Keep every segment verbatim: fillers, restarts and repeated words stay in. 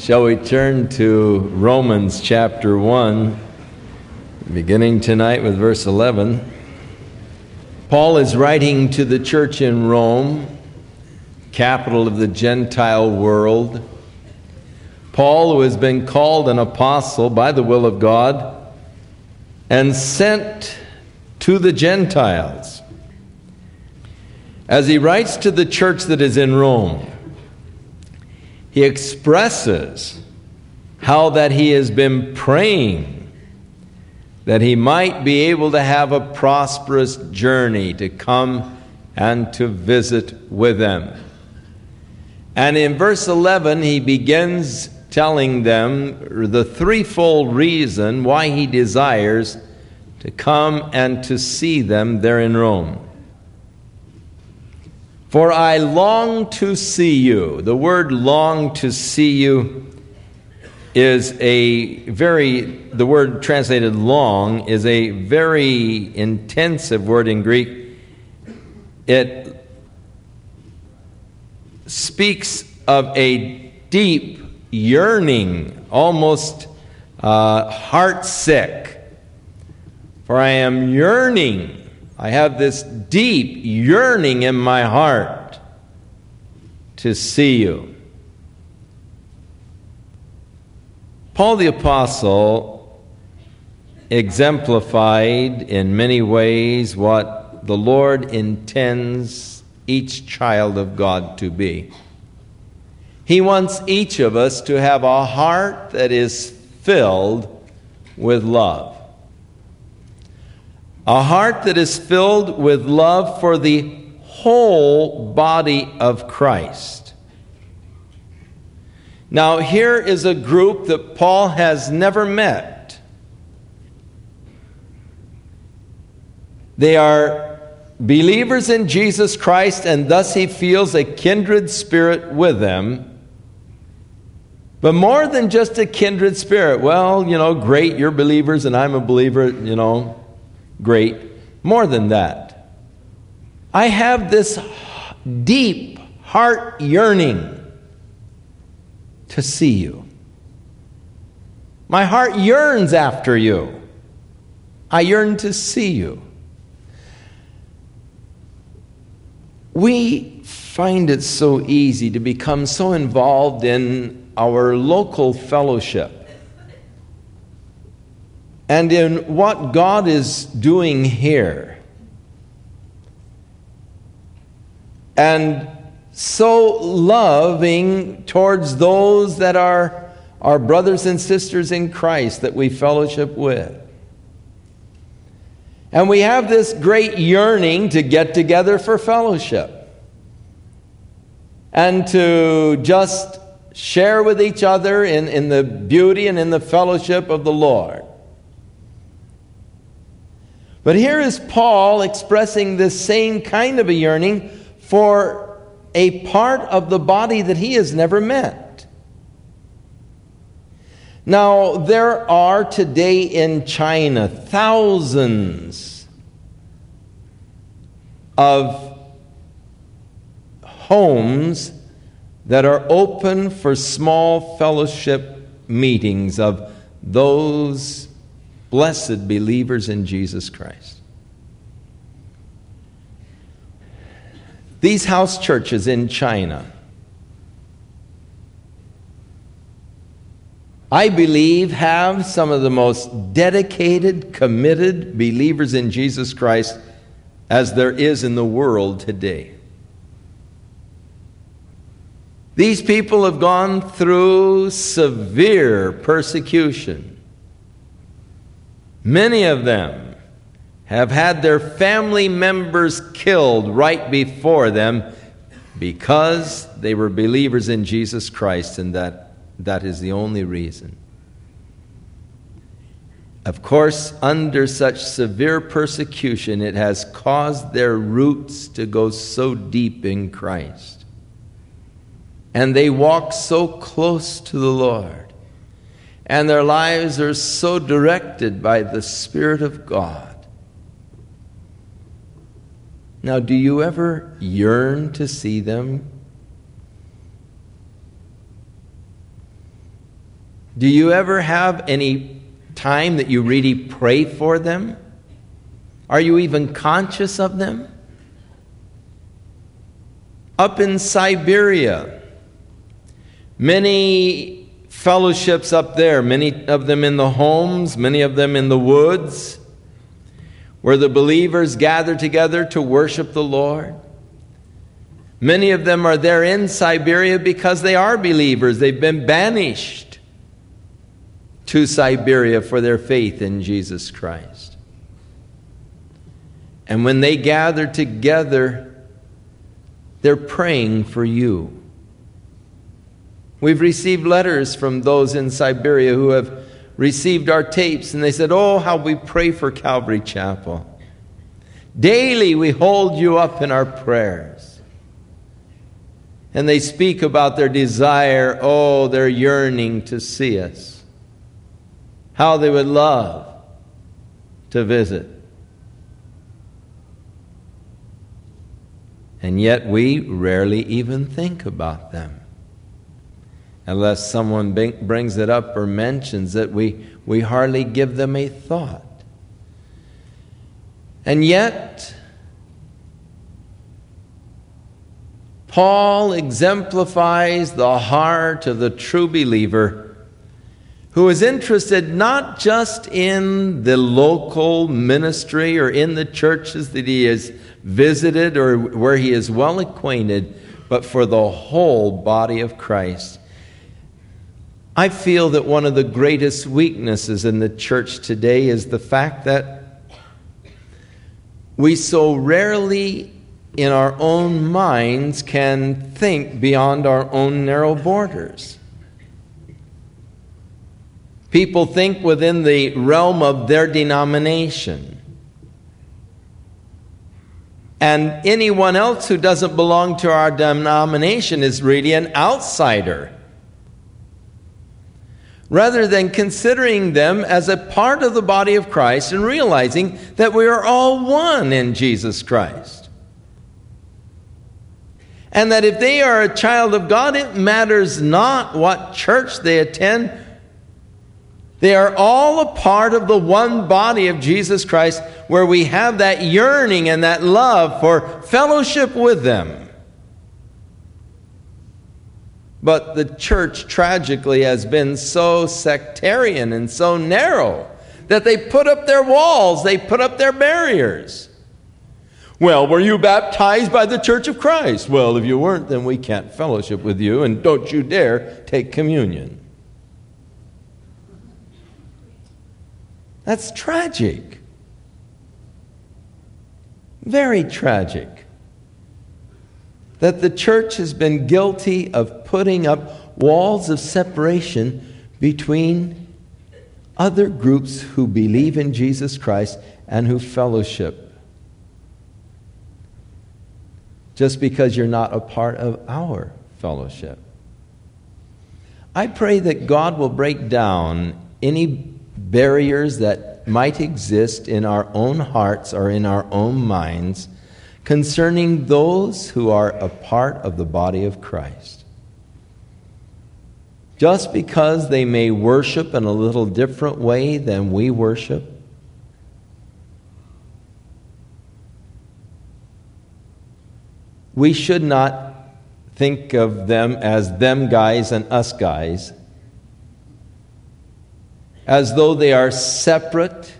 Shall we turn to Romans chapter one, beginning tonight with verse eleven. Paul is writing to the church in Rome, capital of the Gentile world. Paul, who has been called an apostle by the will of God and sent to the Gentiles. As he writes to the church that is in Rome, he expresses how that he has been praying that he might be able to have a prosperous journey to come and to visit with them. And in verse eleven, he begins telling them the threefold reason why he desires to come and to see them there in Rome. For I long to see you. The word long to see you is a very, the word translated long is a very intensive word in Greek. It speaks of a deep yearning, almost uh, heartsick. For I am yearning. I have this deep yearning in my heart to see you. Paul the Apostle exemplified in many ways what the Lord intends each child of God to be. He wants each of us to have a heart that is filled with love. A heart that is filled with love for the whole body of Christ. Now, here is a group that Paul has never met. They are believers in Jesus Christ, and thus he feels a kindred spirit with them. But more than just a kindred spirit. Well, you know, great, you're believers and I'm a believer, you know. Great. More than that, I have this deep heart yearning to see you. My heart yearns after you. I yearn to see you. We find it so easy to become so involved in our local fellowship and in what God is doing here. And so loving towards those that are our brothers and sisters in Christ that we fellowship with. And we have this great yearning to get together for fellowship. And to just share with each other in, in the beauty and in the fellowship of the Lord. But here is Paul expressing this same kind of a yearning for a part of the body that he has never met. Now, there are today in China thousands of homes that are open for small fellowship meetings of those blessed believers in Jesus Christ. These house churches in China, I believe, have some of the most dedicated, committed believers in Jesus Christ as there is in the world today. These people have gone through severe persecution. Many of them have had their family members killed right before them because they were believers in Jesus Christ, and that, that is the only reason. Of course, under such severe persecution, it has caused their roots to go so deep in Christ. And they walk so close to the Lord. And their lives are so directed by the Spirit of God. Now, do you ever yearn to see them? Do you ever have any time that you really pray for them? Are you even conscious of them? Up in Siberia, many fellowships up there, many of them in the homes, many of them in the woods, where the believers gather together to worship the Lord. Many of them are there in Siberia because they are believers. They've been banished to Siberia for their faith in Jesus Christ. And when they gather together, they're praying for you. We've received letters from those in Siberia who have received our tapes, and they said, "Oh, how we pray for Calvary Chapel. Daily we hold you up in our prayers." And they speak about their desire, oh, their yearning to see us. How they would love to visit. And yet we rarely even think about them. Unless someone brings it up or mentions it, we, we hardly give them a thought. And yet, Paul exemplifies the heart of the true believer who is interested not just in the local ministry or in the churches that he has visited or where he is well acquainted, but for the whole body of Christ. I feel that one of the greatest weaknesses in the church today is the fact that we so rarely in our own minds can think beyond our own narrow borders. People think within the realm of their denomination. And anyone else who doesn't belong to our denomination is really an outsider. Rather than considering them as a part of the body of Christ and realizing that we are all one in Jesus Christ. And that if they are a child of God, it matters not what church they attend. They are all a part of the one body of Jesus Christ, where we have that yearning and that love for fellowship with them. But the church tragically has been so sectarian and so narrow that they put up their walls, they put up their barriers. Well, were you baptized by the Church of Christ? Well, if you weren't, then we can't fellowship with you, and don't you dare take communion. That's tragic. Very tragic. That the church has been guilty of putting up walls of separation between other groups who believe in Jesus Christ and who fellowship. Just because you're not a part of our fellowship. I pray that God will break down any barriers that might exist in our own hearts or in our own minds concerning those who are a part of the body of Christ. Just because they may worship in a little different way than we worship, we should not think of them as them guys and us guys, as though they are separate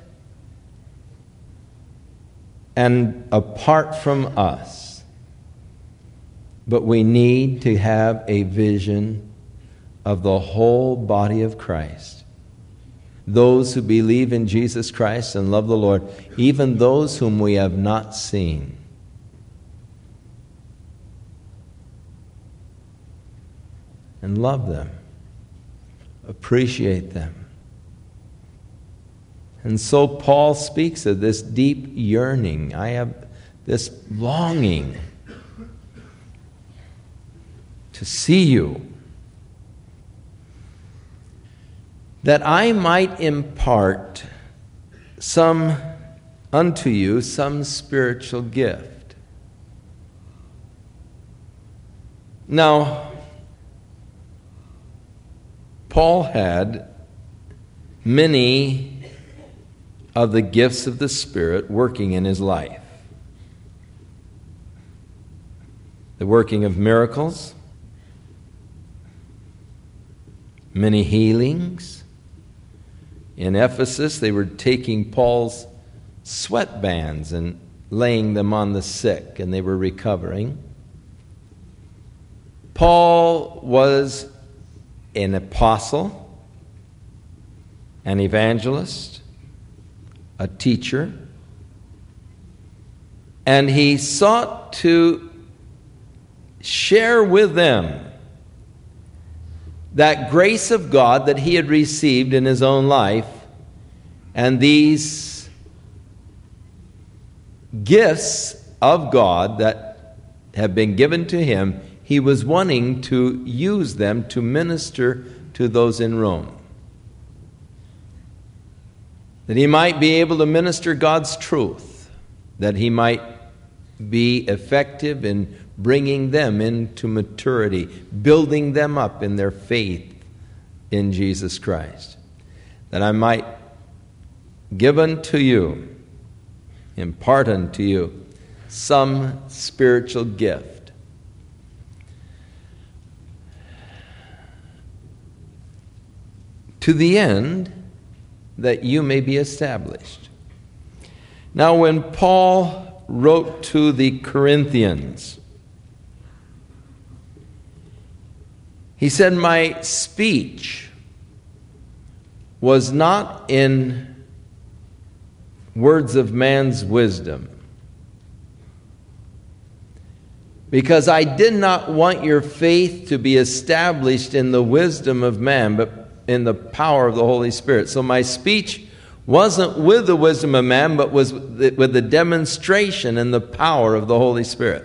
and apart from us. But we need to have a vision of the whole body of Christ. Those who believe in Jesus Christ and love the Lord, even those whom we have not seen. And love them. Appreciate them. And so Paul speaks of this deep yearning. I have this longing to see you, that I might impart some unto you some spiritual gift. Now, Paul had many of the gifts of the Spirit working in his life. The working of miracles, many healings. In Ephesus, they were taking Paul's sweatbands and laying them on the sick, and they were recovering. Paul was an apostle, an evangelist, a teacher, and he sought to share with them that grace of God that he had received in his own life, and these gifts of God that have been given to him, he was wanting to use them to minister to those in Rome. That he might be able to minister God's truth, that he might be effective in bringing them into maturity, building them up in their faith in Jesus Christ. That I might give unto you, impart unto you, some spiritual gift. To the end that you may be established. Now, when Paul wrote to the Corinthians, he said, my speech was not in words of man's wisdom, because I did not want your faith to be established in the wisdom of man, but in the power of the Holy Spirit. So my speech wasn't with the wisdom of man, but was with the demonstration and the power of the Holy Spirit.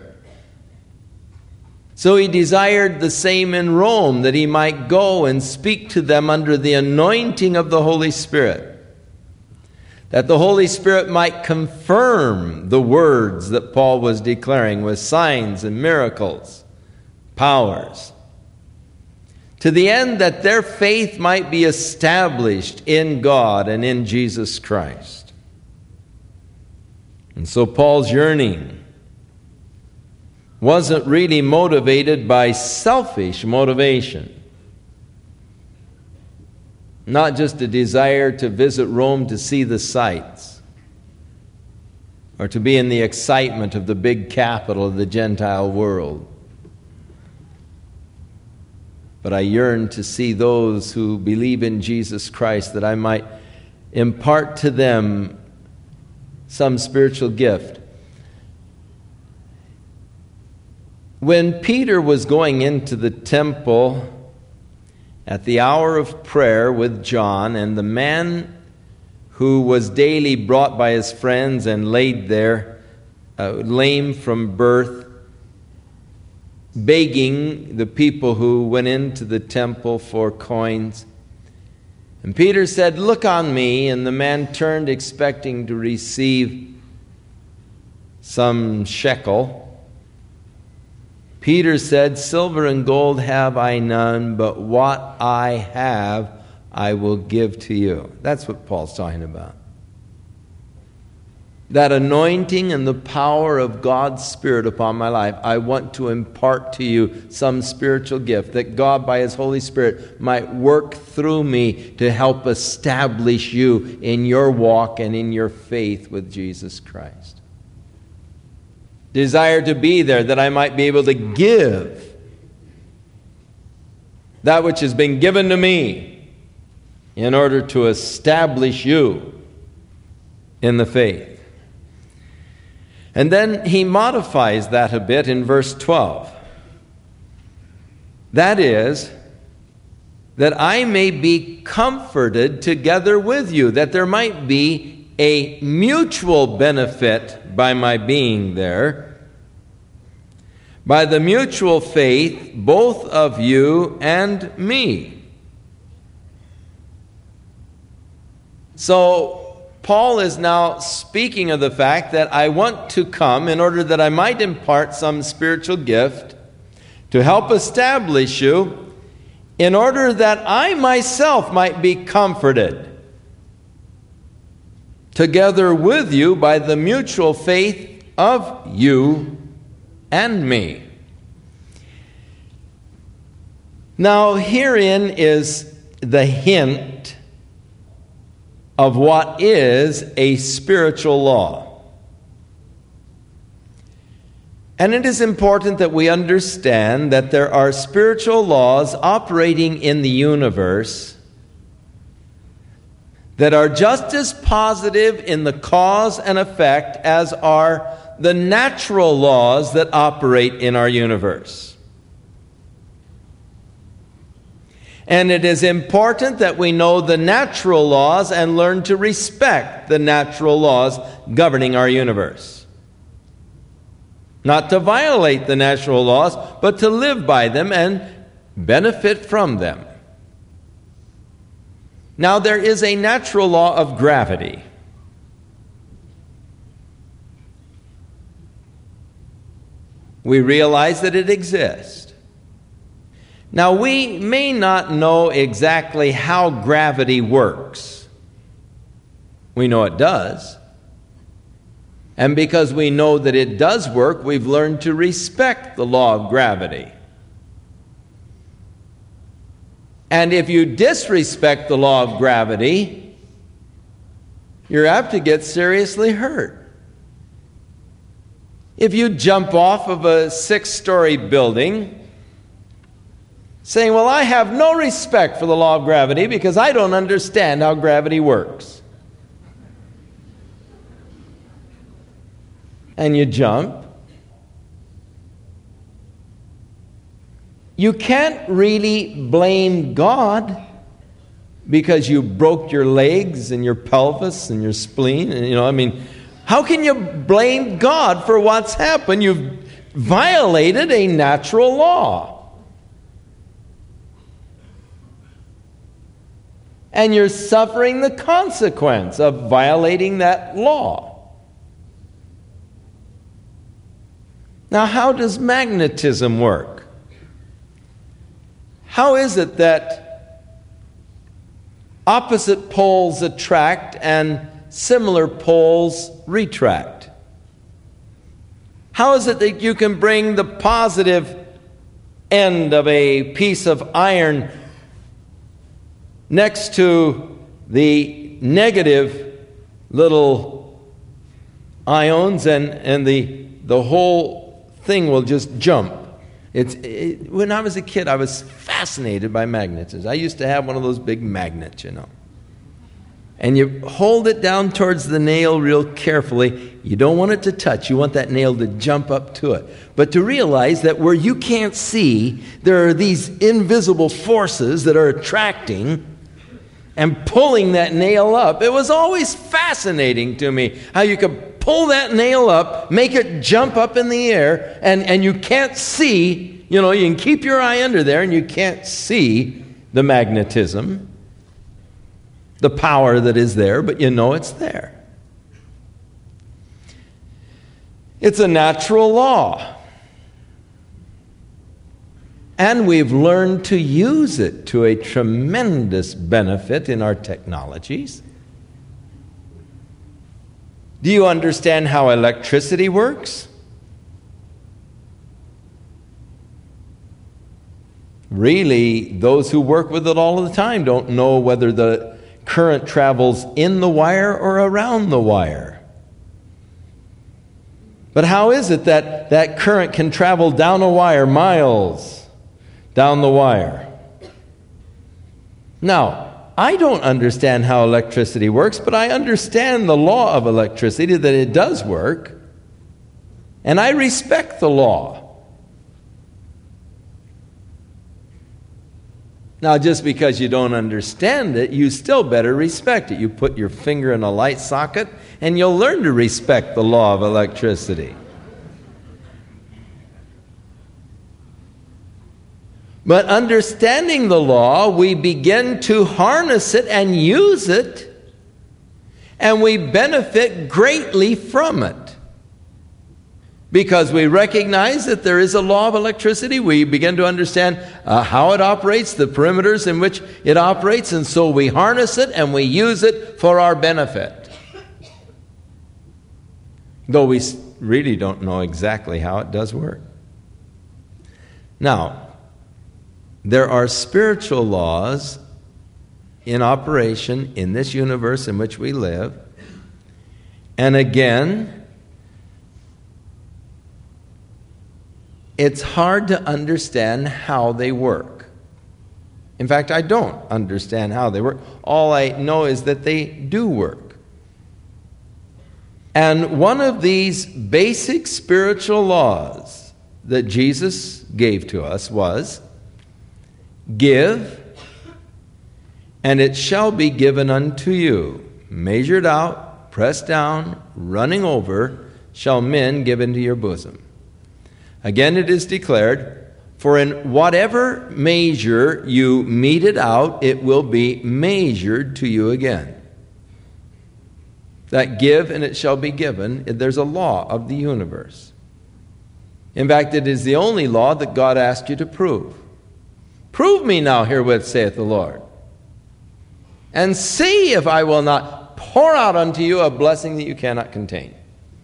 So he desired the same in Rome, that he might go and speak to them under the anointing of the Holy Spirit, that the Holy Spirit might confirm the words that Paul was declaring with signs and miracles, powers, to the end that their faith might be established in God and in Jesus Christ. And so Paul's yearning wasn't really motivated by selfish motivation. Not just a desire to visit Rome to see the sights, or to be in the excitement of the big capital of the Gentile world. But I yearn to see those who believe in Jesus Christ, that I might impart to them some spiritual gift. When Peter was going into the temple at the hour of prayer with John, and the man who was daily brought by his friends and laid there, uh, lame from birth, begging the people who went into the temple for coins. And Peter said, "Look on me." And the man turned, expecting to receive some shekel. Peter said, "Silver and gold have I none, but what I have I will give to you." That's what Paul's talking about. That anointing and the power of God's Spirit upon my life, I want to impart to you some spiritual gift, that God by His Holy Spirit might work through me to help establish you in your walk and in your faith with Jesus Christ. Desire to be there, that I might be able to give that which has been given to me in order to establish you in the faith. And then he modifies that a bit in verse twelve. That is, that I may be comforted together with you, that there might be a mutual benefit by my being there, by the mutual faith both of you and me. So Paul is now speaking of the fact that I want to come in order that I might impart some spiritual gift to help establish you in order that I myself might be comforted together with you by the mutual faith of you and me. Now, herein is the hint of what is a spiritual law. And it is important that we understand that there are spiritual laws operating in the universe that are just as positive in the cause and effect as are the natural laws that operate in our universe. And it is important that we know the natural laws and learn to respect the natural laws governing our universe. Not to violate the natural laws, but to live by them and benefit from them. Now, there is a natural law of gravity. We realize that it exists. Now, we may not know exactly how gravity works. We know it does. And because we know that it does work, we've learned to respect the law of gravity. And if you disrespect the law of gravity, you're apt to get seriously hurt. If you jump off of a six-story building, saying, well, I have no respect for the law of gravity because I don't understand how gravity works. And you jump, you can't really blame God because you broke your legs and your pelvis and your spleen. And, you know, I mean, how can you blame God for what's happened? You've violated a natural law. And you're suffering the consequence of violating that law. Now, how does magnetism work? How is it that opposite poles attract and similar poles retract? How is it that you can bring the positive end of a piece of iron next to the negative little ions and, and the, the whole thing will just jump? It's, it, when I was a kid, I was fascinated by magnets. I used to have one of those big magnets, you know. And you hold it down towards the nail real carefully. You don't want it to touch. You want that nail to jump up to it. But to realize that where you can't see, there are these invisible forces that are attracting and pulling that nail up. It was always fascinating to me how you could pull that nail up, make it jump up in the air, and, and you can't see, you know, you can keep your eye under there and you can't see the magnetism, the power that is there, but you know it's there. It's a natural law. And we've learned to use it to a tremendous benefit in our technologies. Do you understand how electricity works? Really, those who work with it all the time don't know whether the current travels in the wire or around the wire. But how is it that that current can travel down a wire, miles down the wire? Now, I don't understand how electricity works, but I understand the law of electricity, that it does work, and I respect the law. Now, just because you don't understand it, you still better respect it. You put your finger in a light socket, and you'll learn to respect the law of electricity. But understanding the law, we begin to harness it and use it, and we benefit greatly from it. Because we recognize that there is a law of electricity. We begin to understand uh, how it operates, the perimeters in which it operates, and so we harness it and we use it for our benefit. Though we really don't know exactly how it does work. Now, there are spiritual laws in operation in this universe in which we live. And again, it's hard to understand how they work. In fact, I don't understand how they work. All I know is that they do work. And one of these basic spiritual laws that Jesus gave to us was, give, and it shall be given unto you. Measured out, pressed down, running over, shall men give into your bosom. Again it is declared, for in whatever measure you mete it out, it will be measured to you again. That give and it shall be given, there's a law of the universe. In fact, it is the only law that God asked you to prove. Prove me now herewith, saith the Lord, and see if I will not pour out unto you a blessing that you cannot contain.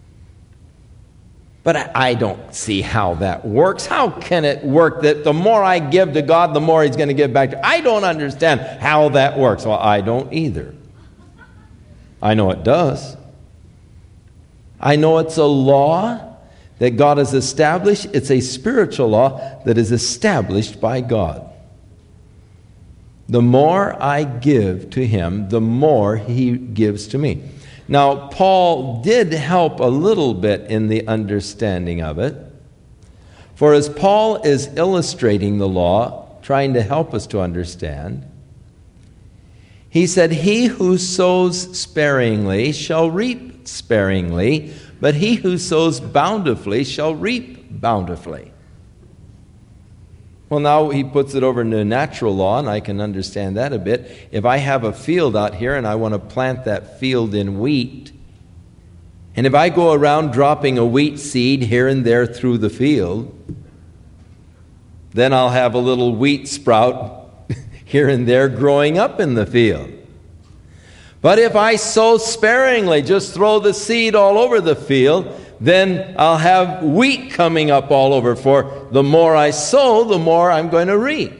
But I don't see how that works. How can it work that the more I give to God, the more He's going to give back to me? I don't understand how that works. Well, I don't either. I know it does. I know it's a law that God has established. It's a spiritual law that is established by God. The more I give to Him, the more He gives to me. Now, Paul did help a little bit in the understanding of it. For as Paul is illustrating the law, trying to help us to understand, he said, he who sows sparingly shall reap sparingly, but he who sows bountifully shall reap bountifully. Well, now he puts it over into natural law, and I can understand that a bit. If I have a field out here and I want to plant that field in wheat, and if I go around dropping a wheat seed here and there through the field, then I'll have a little wheat sprout here and there growing up in the field. But if I sow sparingly, just throw the seed all over the field, then I'll have wheat coming up all over, for the more I sow, the more I'm going to reap.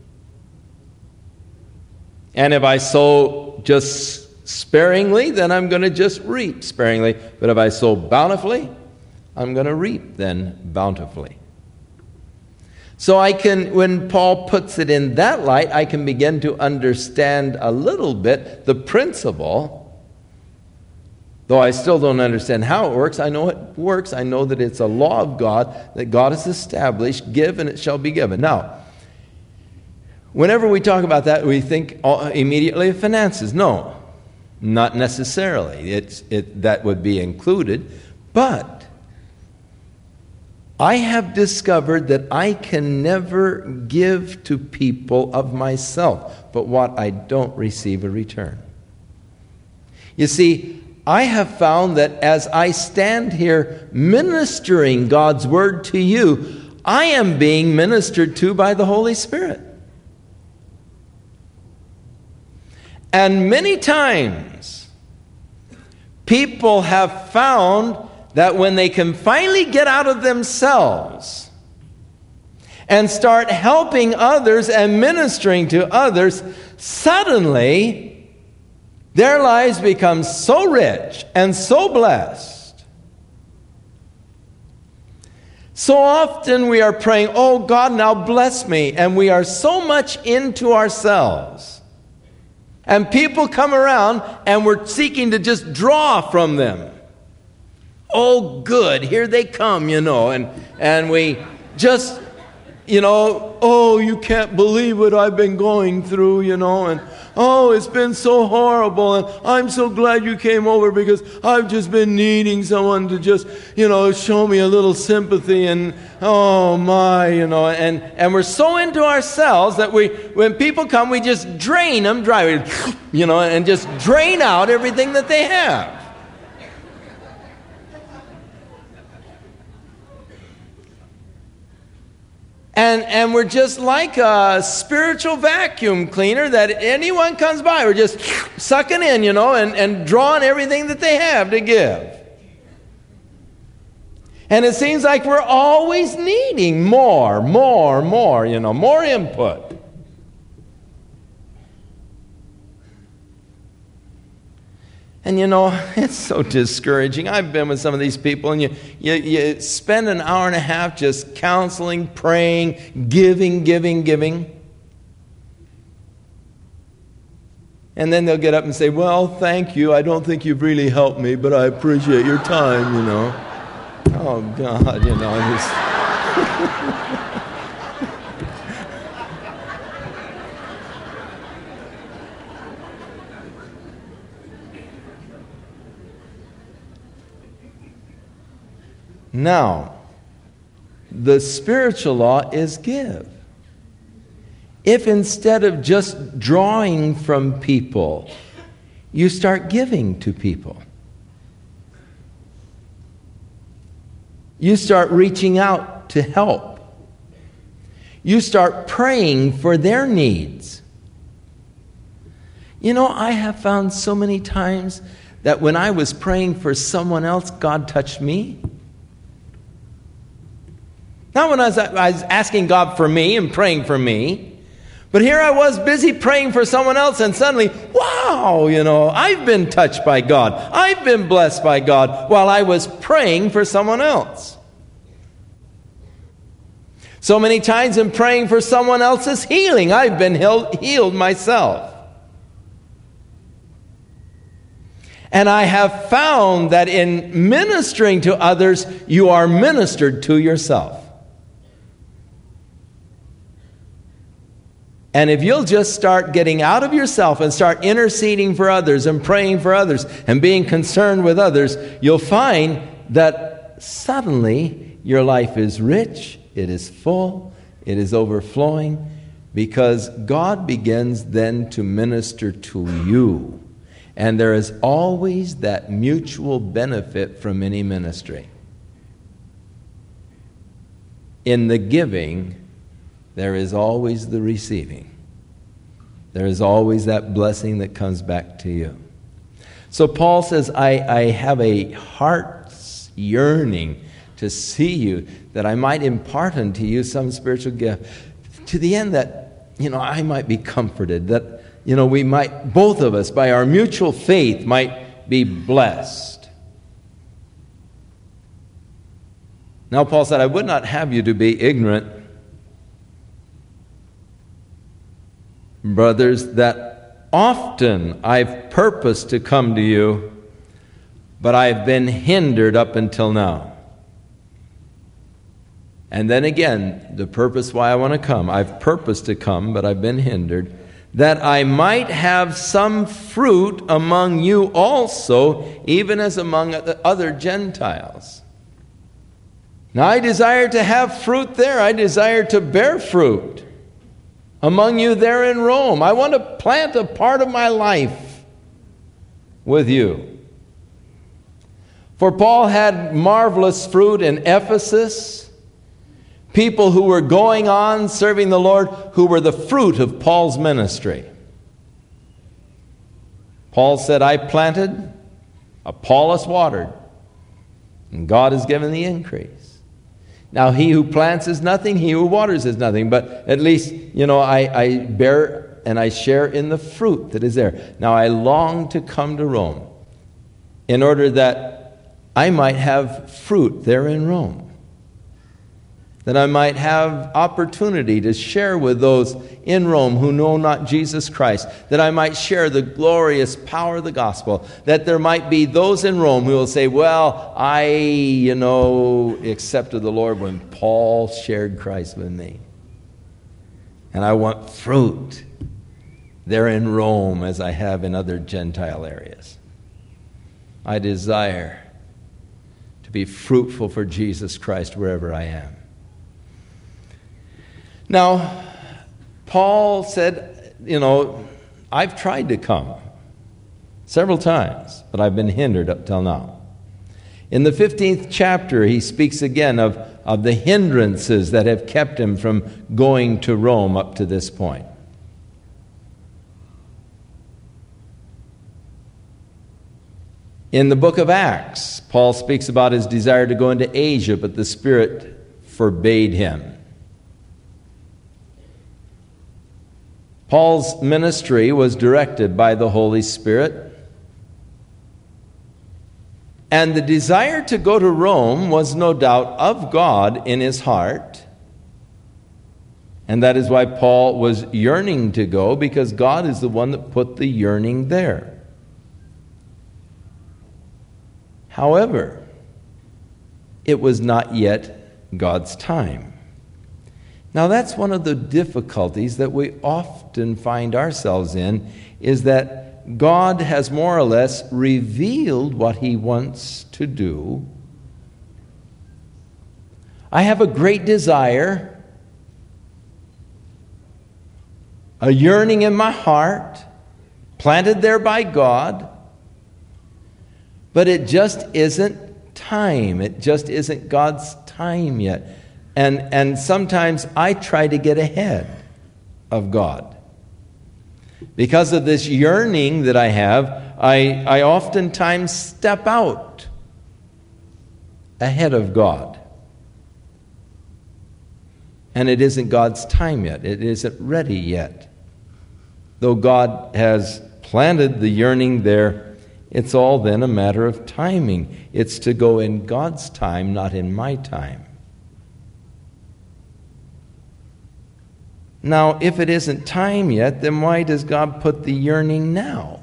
And if I sow just sparingly, then I'm going to just reap sparingly. But if I sow bountifully, I'm going to reap then bountifully. So I can, when Paul puts it in that light, I can begin to understand a little bit the principle. Though I still don't understand how it works, I know it works. I know that it's a law of God that God has established. Give and it shall be given. Now, whenever we talk about that, we think immediately of finances. No, not necessarily. It's, it, that would be included. But I have discovered that I can never give to people of myself but what I don't receive a return. You see, I have found that as I stand here ministering God's word to you, I am being ministered to by the Holy Spirit. And many times, people have found that when they can finally get out of themselves and start helping others and ministering to others, suddenly their lives become so rich and so blessed. So often we are praying, oh God, now bless me. And we are so much into ourselves. And people come around and we're seeking to just draw from them. Oh, good, here they come, you know. And, and we just, you know, oh, you can't believe what I've been going through, you know. And oh, it's been so horrible, and I'm so glad you came over because I've just been needing someone to just, you know, show me a little sympathy, and oh my, you know, and, and we're so into ourselves that we, when people come, we just drain them dry, you know, and just drain out everything that they have. And, and we're just like a spiritual vacuum cleaner that anyone comes by, we're just sucking in, you know, and, and drawing everything that they have to give. And it seems like we're always needing more, more, more, you know, more input. And you know, it's so discouraging. I've been with some of these people, and you, you, you spend an hour and a half just counseling, praying, giving, giving, giving. And then they'll get up and say, well, thank you. I don't think you've really helped me, but I appreciate your time, you know. Oh, God, you know, I just... Now, the spiritual law is give. If instead of just drawing from people, you start giving to people, you start reaching out to help, you start praying for their needs. You know, I have found so many times that when I was praying for someone else, God touched me. Not when I was, I was asking God for me and praying for me, but here I was busy praying for someone else, and suddenly, wow, you know, I've been touched by God. I've been blessed by God while I was praying for someone else. So many times in praying for someone else's healing, I've been healed, healed myself. And I have found that in ministering to others, you are ministered to yourself. And if you'll just start getting out of yourself and start interceding for others and praying for others and being concerned with others, you'll find that suddenly your life is rich, it is full, it is overflowing, because God begins then to minister to you. And there is always that mutual benefit from any ministry. In the giving, there is always the receiving. There is always that blessing that comes back to you. So Paul says, I, I have a heart's yearning to see you, that I might impart unto you some spiritual gift, to the end that, you know, I might be comforted, that, you know, we might, both of us, by our mutual faith, might be blessed. Now Paul said, I would not have you to be ignorant, brothers, that often I've purposed to come to you, but I've been hindered up until now. And then again, the purpose why I want to come. I've purposed to come, but I've been hindered, that I might have some fruit among you also, even as among the other Gentiles. Now I desire to have fruit there. I desire to bear fruit among you there in Rome. I want to plant a part of my life with you. For Paul had marvelous fruit in Ephesus, people who were going on serving the Lord, who were the fruit of Paul's ministry. Paul said, I planted, Apollos watered, and God has given the increase. Now, he who plants is nothing, he who waters is nothing. But at least, you know, I, I bear and I share in the fruit that is there. Now, I long to come to Rome in order that I might have fruit there in Rome. That I might have opportunity to share with those in Rome who know not Jesus Christ. That I might share the glorious power of the gospel. That there might be those in Rome who will say, well, I, you know, accepted the Lord when Paul shared Christ with me. And I want fruit there in Rome as I have in other Gentile areas. I desire to be fruitful for Jesus Christ wherever I am. Now, Paul said, you know, I've tried to come several times, but I've been hindered up till now. In the fifteenth chapter, he speaks again of, of the hindrances that have kept him from going to Rome up to this point. In the book of Acts, Paul speaks about his desire to go into Asia, but the Spirit forbade him. Paul's ministry was directed by the Holy Spirit. And the desire to go to Rome was no doubt of God in his heart. And that is why Paul was yearning to go, because God is the one that put the yearning there. However, it was not yet God's time. Now that's one of the difficulties that we often find ourselves in, is that God has more or less revealed what He wants to do. I have a great desire, a yearning in my heart, planted there by God, but it just isn't time. It just isn't God's time yet. And, and sometimes I try to get ahead of God. Because of this yearning that I have, I, I oftentimes step out ahead of God. And it isn't God's time yet. It isn't ready yet. Though God has planted the yearning there, it's all then a matter of timing. It's to go in God's time, not in my time. Now, if it isn't time yet, then why does God put the yearning now?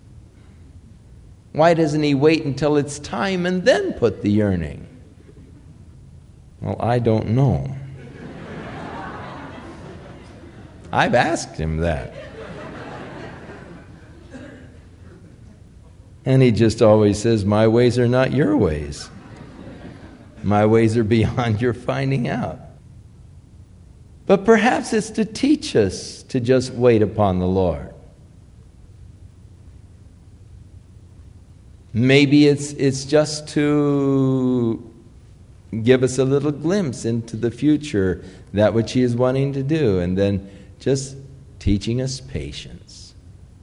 Why doesn't He wait until it's time and then put the yearning? Well, I don't know. I've asked Him that. And He just always says, my ways are not your ways. My ways are beyond your finding out. But perhaps it's to teach us to just wait upon the Lord. Maybe it's it's just to give us a little glimpse into the future, that which He is wanting to do, and then just teaching us patience.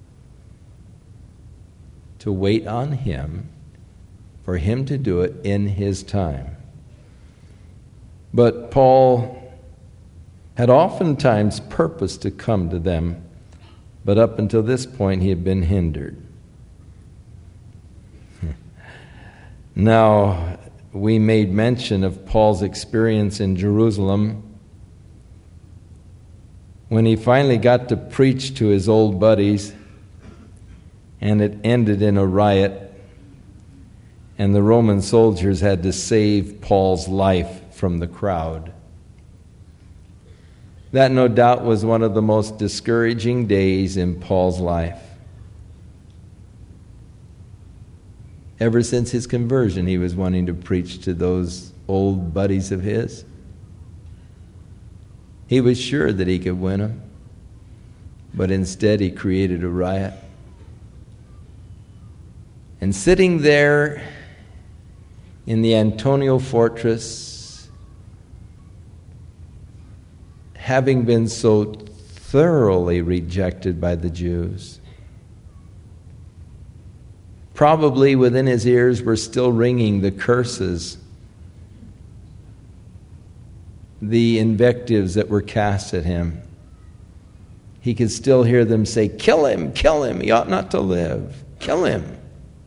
To wait on Him, for Him to do it in His time. But Paul had oftentimes purposed to come to them, but up until this point he had been hindered. Now, we made mention of Paul's experience in Jerusalem when he finally got to preach to his old buddies, and it ended in a riot, and the Roman soldiers had to save Paul's life from the crowd. That no doubt was one of the most discouraging days in Paul's life. Ever since his conversion, he was wanting to preach to those old buddies of his. He was sure that he could win them, but instead he created a riot. And sitting there in the Antonia fortress, having been so thoroughly rejected by the Jews, probably within his ears were still ringing the curses, the invectives that were cast at him. He could still hear them say, "Kill him, kill him, he ought not to live, kill him."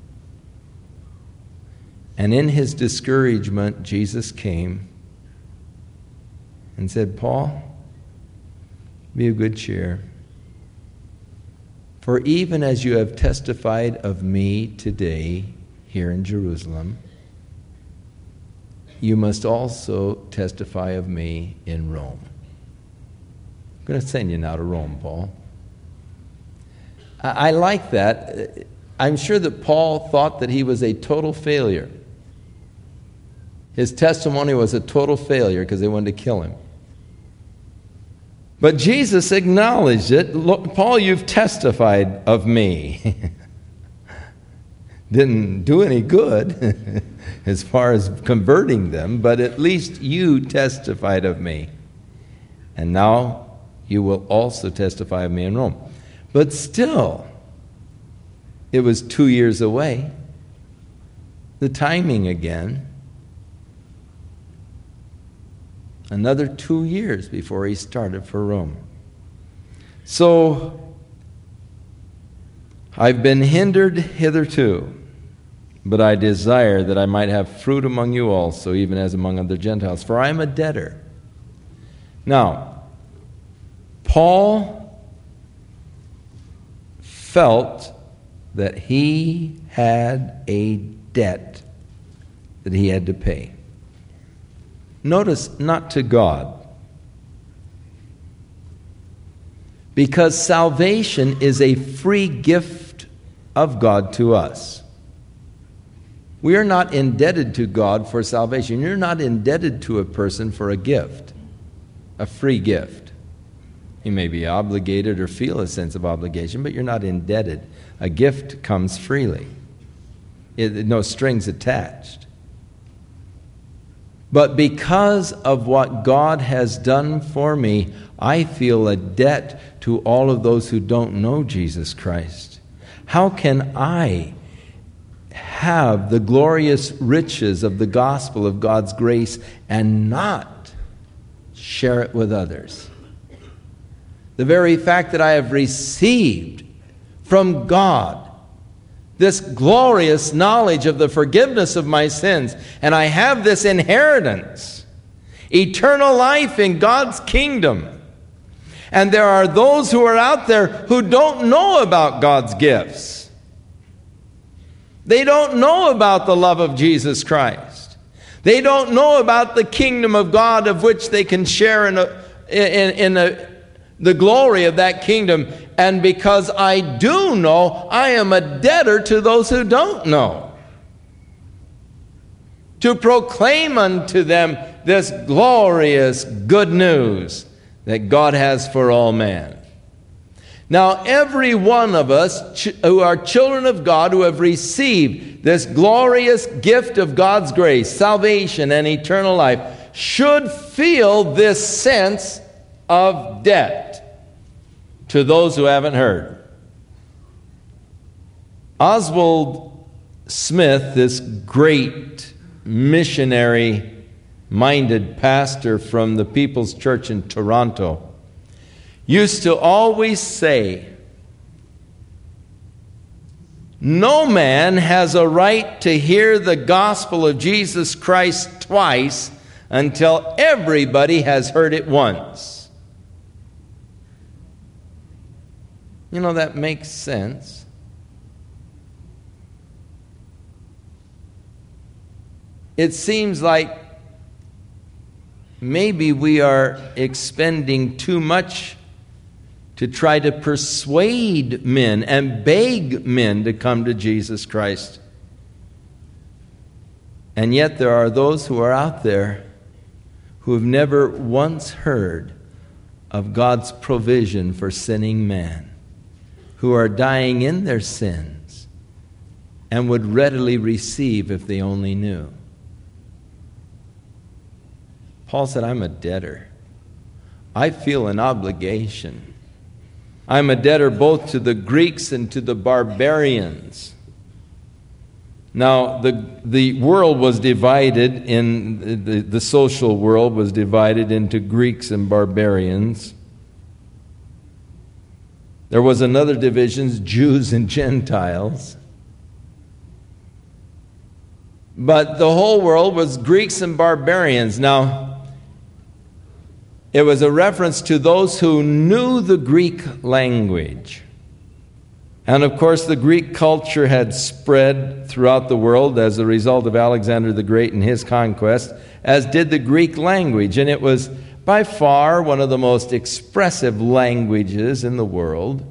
And in his discouragement, Jesus came and said, "Paul, be of good cheer. For even as you have testified of me today here in Jerusalem, you must also testify of me in Rome." I'm going to send you now to Rome, Paul. I, I like that. I'm sure that Paul thought that he was a total failure. His testimony was a total failure because they wanted to kill him. But Jesus acknowledged it. "Look, Paul, you've testified of me didn't do any good as far as converting them, but at least you testified of me. And now you will also testify of me in Rome. But still, it was two years away. The timing again. Another two years before he started for Rome. So, I've been hindered hitherto, but I desire that I might have fruit among you also, even as among other Gentiles, for I am a debtor. Now, Paul felt that he had a debt that he had to pay. Notice, not to God. Because salvation is a free gift of God to us. We are not indebted to God for salvation. You're not indebted to a person for a gift, a free gift. You may be obligated or feel a sense of obligation, but you're not indebted. A gift comes freely. It, no strings attached. But because of what God has done for me, I feel a debt to all of those who don't know Jesus Christ. How can I have the glorious riches of the gospel of God's grace and not share it with others? The very fact that I have received from God this glorious knowledge of the forgiveness of my sins, and I have this inheritance, eternal life in God's kingdom. And there are those who are out there who don't know about God's gifts. They don't know about the love of Jesus Christ. They don't know about the kingdom of God of which they can share in, a, in, in a, the glory of that kingdom. And because I do know, I am a debtor to those who don't know, to proclaim unto them this glorious good news that God has for all man. Now, every one of us ch- who are children of God, who have received this glorious gift of God's grace, salvation and eternal life, should feel this sense of debt to those who haven't heard. Oswald Smith, this great missionary-minded pastor from the People's Church in Toronto, used to always say, no man has a right to hear the gospel of Jesus Christ twice until everybody has heard it once. You know, that makes sense. It seems like maybe we are expending too much to try to persuade men and beg men to come to Jesus Christ. And yet there are those who are out there who have never once heard of God's provision for sinning man, who are dying in their sins and would readily receive if they only knew. Paul said, I'm a debtor. I feel an obligation. I'm a debtor both to the Greeks and to the barbarians. Now, the, the world was divided, in the, the social world was divided into Greeks and barbarians. There was another division, Jews and Gentiles. But the whole world was Greeks and barbarians. Now, it was a reference to those who knew the Greek language. And of course, the Greek culture had spread throughout the world as a result of Alexander the Great and his conquest, as did the Greek language. And it was by far one of the most expressive languages in the world.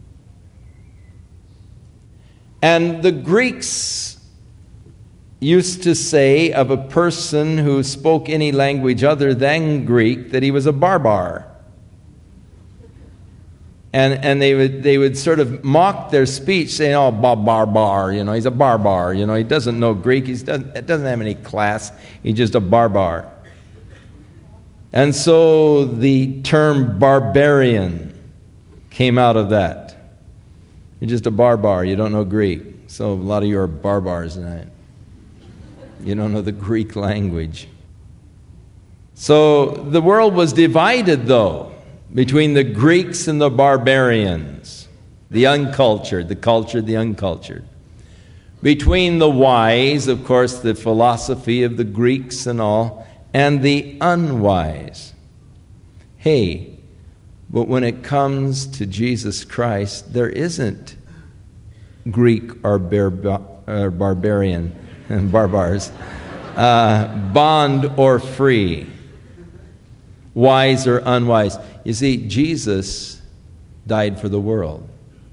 And the Greeks used to say of a person who spoke any language other than Greek that he was a barbar. And and they would they would sort of mock their speech, saying, "Oh, bar bar bar, you know, he's a barbar. You know, he doesn't know Greek. He doesn't doesn't have any class. He's just a barbar." And so the term barbarian came out of that. You're just a barbar. You don't know Greek. So a lot of you are barbars tonight. You don't know the Greek language. So the world was divided, though, between the Greeks and the barbarians, the uncultured, the cultured, the uncultured. Between the wise, of course, the philosophy of the Greeks and all, and the unwise. Hey, but when it comes to Jesus Christ, there isn't Greek or, bar- or barbarian, barbars, uh, bond or free, wise or unwise. You see, Jesus died for the world.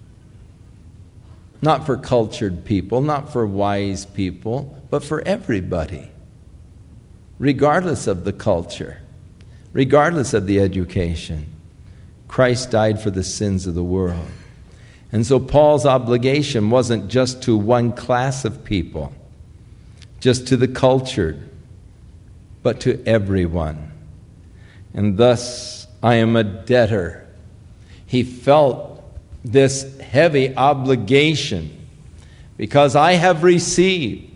Not for cultured people, not for wise people, but for everybody. Regardless of the culture, regardless of the education, Christ died for the sins of the world. And so Paul's obligation wasn't just to one class of people, just to the cultured, but to everyone. And thus, I am a debtor. He felt this heavy obligation because I have received.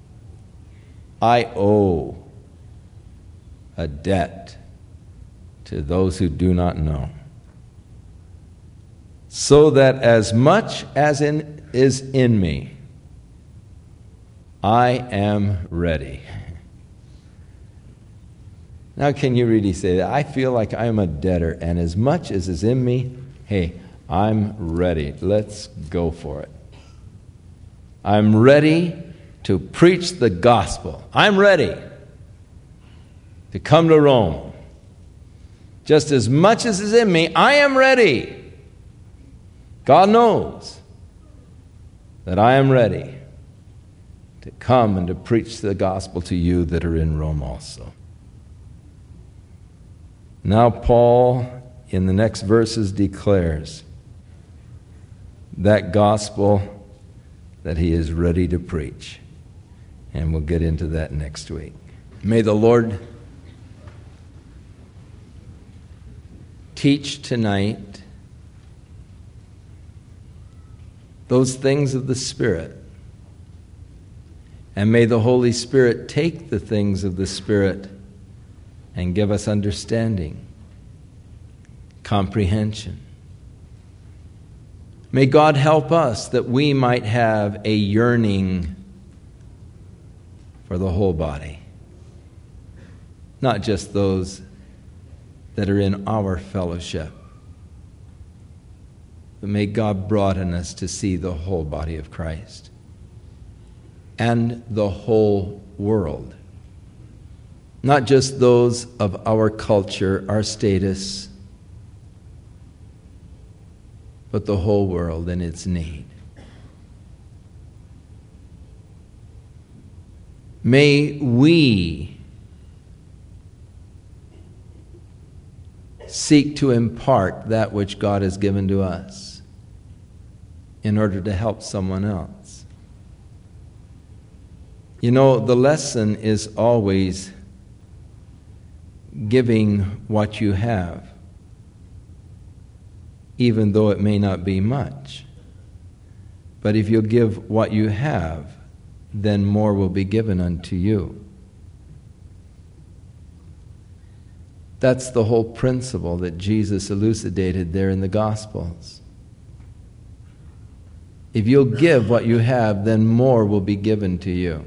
I owe a debt to those who do not know. So that as much as in, is in me, I am ready. Now, can you really say that? I feel like I am a debtor, and as much as is in me, hey, I'm ready. Let's go for it. I'm ready to preach the gospel. I'm ready to come to Rome. Just as much as is in me, I am ready. God knows that I am ready to come and to preach the gospel to you that are in Rome also. Now Paul, in the next verses, declares that gospel that he is ready to preach. And we'll get into that next week. May the Lord teach tonight those things of the Spirit. And may the Holy Spirit take the things of the Spirit and give us understanding, comprehension. May God help us that we might have a yearning for the whole body, not just those that are in our fellowship. But may God broaden us to see the whole body of Christ and the whole world. Not just those of our culture, our status, but the whole world and its need. May we seek to impart that which God has given to us in order to help someone else. You know, the lesson is always giving what you have, even though it may not be much. But if you'll give what you have, then more will be given unto you. That's the whole principle that Jesus elucidated there in the Gospels. If you'll give what you have, then more will be given to you.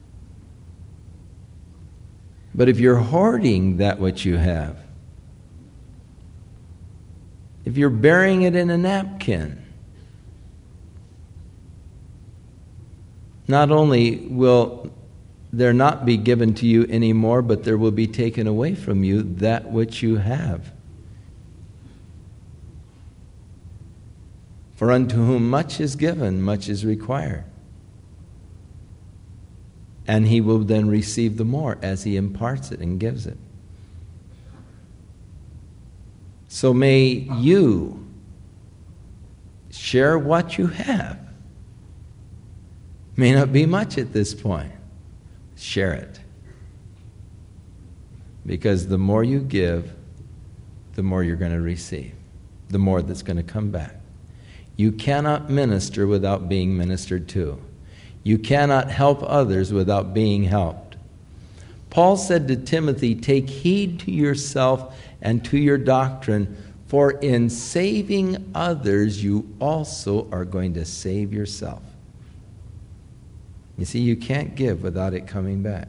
But if you're hoarding that which you have, if you're burying it in a napkin, not only will there not be given to you anymore, but there will be taken away from you that which you have. For unto whom much is given, much is required. And he will then receive the more as he imparts it and gives it. So may you Share what you have. May not be much at this point. Share it. Because the more you give, the more you're going to receive. The more that's going to come back. You cannot minister without being ministered to. You cannot help others without being helped. Paul said to Timothy, take heed to yourself and to your doctrine, for in saving others, you also are going to save yourself. You see, you can't give without it coming back.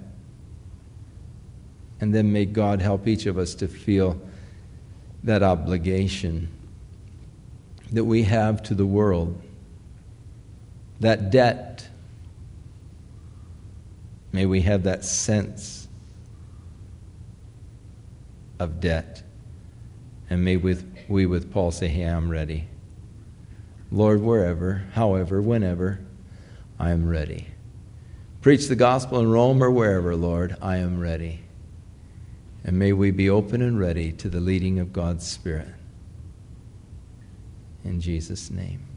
And then may God help each of us to feel that obligation that we have to the world, that debt. May we have that sense of debt. And may we, we with Paul say, hey, I'm ready. Lord, wherever, however, whenever, I am ready. Preach the gospel in Rome or wherever, Lord, I am ready. And may we be open and ready to the leading of God's Spirit. In Jesus' name.